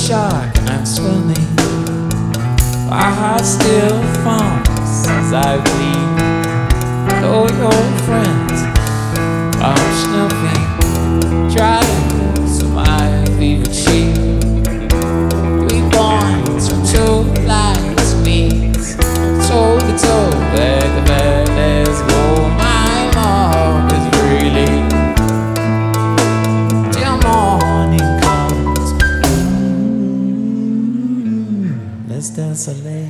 shark, I'm swimming. My heart still thumps as I bleed. All your friends are snuffing triangles of my fever cheek. We points from two lights meets toe to toe, back to back, let's go. My love is really till morning comes. Let's dance a late.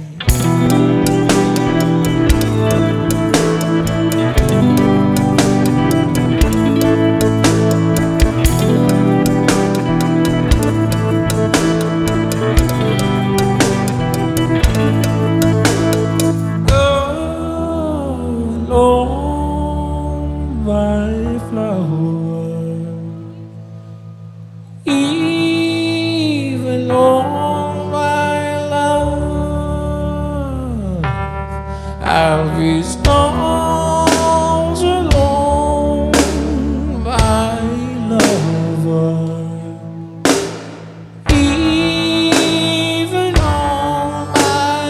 Even on my love, I'll be stones alone, my lover. Even on my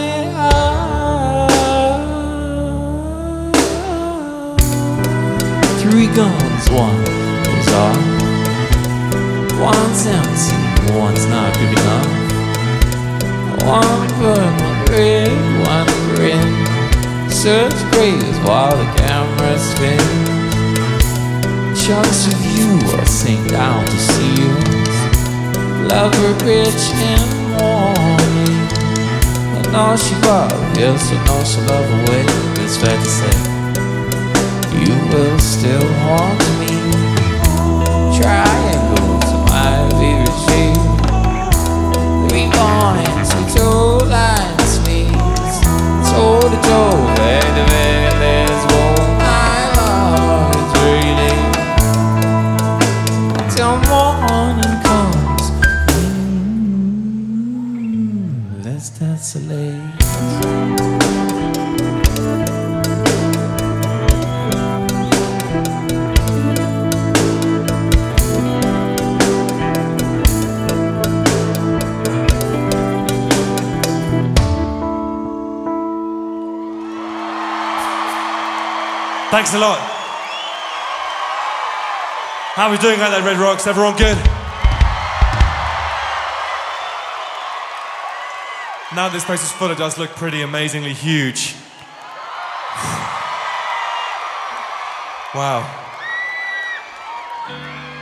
heart. Three guns, one goes off. One's empty, one's not good enough. One burn, one red, one grin. Search graves while the camera spins. Chunks of you will sink down to seals. Lover rich in morning. I know she love, yes, I know she love away. It's fair to say you will still haunt me. Triangles of my favorite shape. Three points with two lines meets toe to toe, back to back, let's go. My love is waiting till morning comes. Let's dance late. Thanks a lot. How are we doing out there, Red Rocks? Everyone good? Now this place is full, it does look pretty amazingly huge. Wow.